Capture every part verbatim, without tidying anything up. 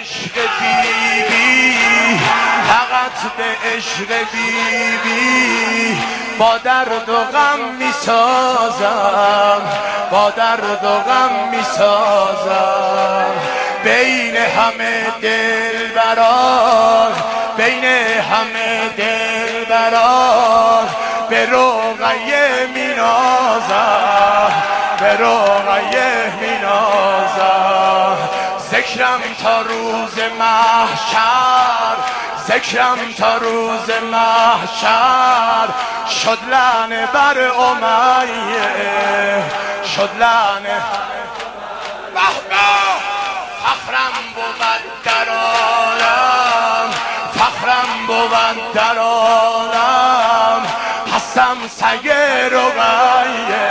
عشق بیبی، فقط به عشق بیبی با درد و غم میسازم، با درد و غم میسازم. بین همه دلبران، بین همه دلبران به رقیه مینازم، به رقیه مینازم. ذکرم تا روز محشر، ذکرم تا روز محشر شد لعنه بر امیه، شد لعنه. فخرم بود در عالم، فخرم بود در عالم، هستم سگ رقیه.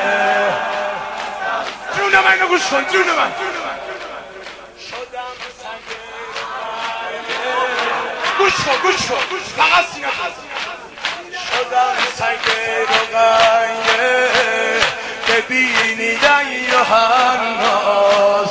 جون من اینو گوش کن، جون من. شدم سگ رقیه، گوش کن گوش کن فقط سینه شدم سگ رقیه. ببینید ایها الناس،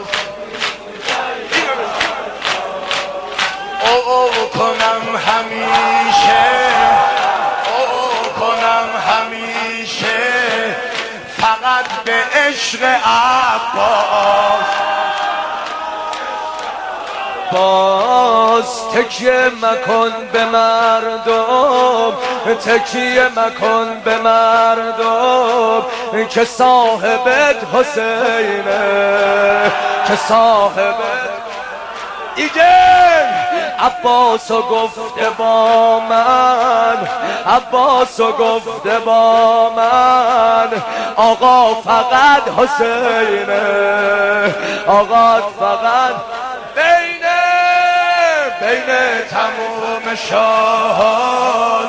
او او کنم همیشه، او او کنم همیشه فقط به عشق عباس. باز تکیه مکن به مردم، تکیه مکن به مردم که صاحبت حسینه، که صاحبت ایگه. عباسو گفته با من، عباسو گفته با من آقا فقط حسینه، آقا فقط. بین بین تموم شاهان،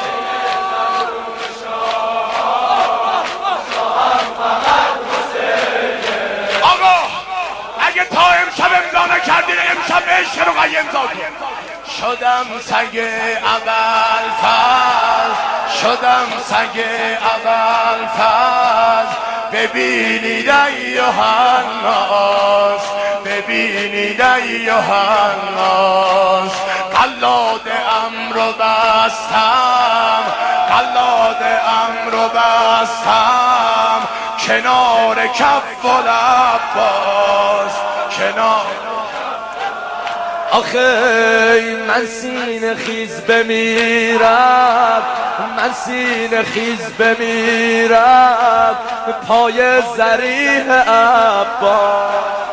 آقا اگه تا امشب امضا نکردین امشب به عشق رقیه امضا کن. شدم سگ ابوالفضل، شدم سگ ابوالفضل. ببینید ایها الناس، ببینید ایها الناس. قلاد امرو بستم، قلاد امرو بستم کنار کف العباس، کنار. آخه من سینه خیز بمیرم، من سینه خیز بمیرم پای ذریح عباس.